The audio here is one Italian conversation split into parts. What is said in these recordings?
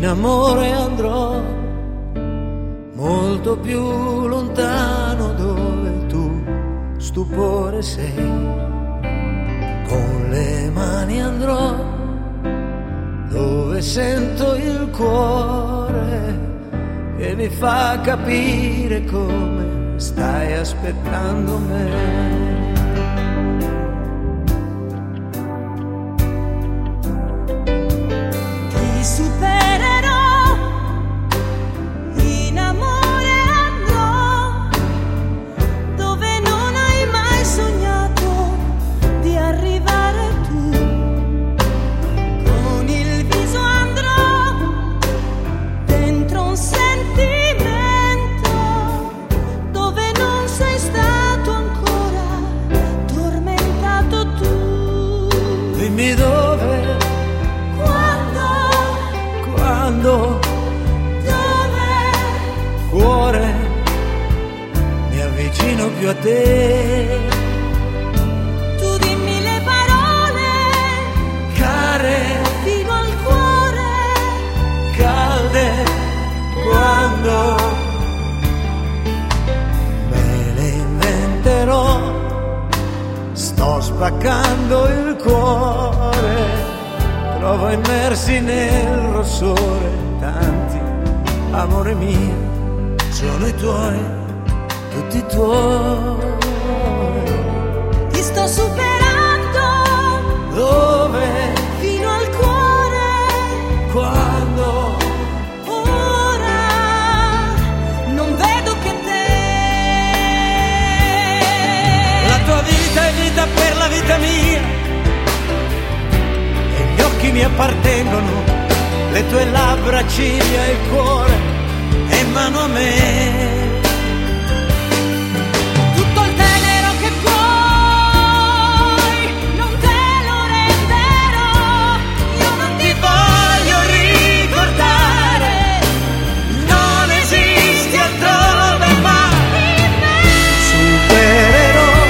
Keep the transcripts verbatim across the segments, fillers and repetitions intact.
amore andrò molto più lontano, dove tu stupore sei. Con le mani andrò dove sento il cuore che mi fa capire come stai aspettando me. Supererò, in amore andrò dove non hai mai sognato di arrivare tu. Con il viso andrò dentro un sentimento dove non sei stato ancora tormentato tu. Dimmi dove, quando, dove, cuore, mi avvicino più a te. tu dimmi le parole Care, fino al cuore. calde, quando me le inventerò. Sto spaccando il cuore, trovo immersi nel rossore tanti, amore mio, sono i tuoi, tutti tuoi. Ti sto superando, Dove, fino al cuore. quando, Ora non vedo che te. la tua vita è vita per la vita mia, e gli occhi mi appartengono, le tue labbra, ciglia e il cuore in mano a me. Tutto il tenero che puoi non te lo renderò. Io non ti voglio ricordare, non esisti altrove mai. Supererò,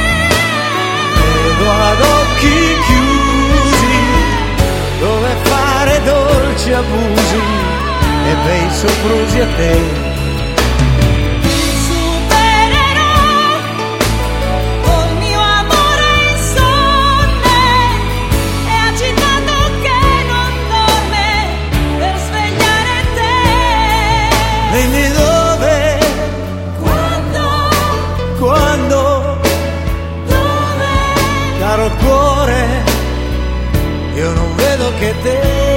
vedo ad occhi chiusi dove fare dolci abusi e bei soprusi a te. Supererò col mio amore insonne e agitato che non dorme per svegliare te. Dimmi dove, Quando, quando, dove, caro cuore, io non vedo che te.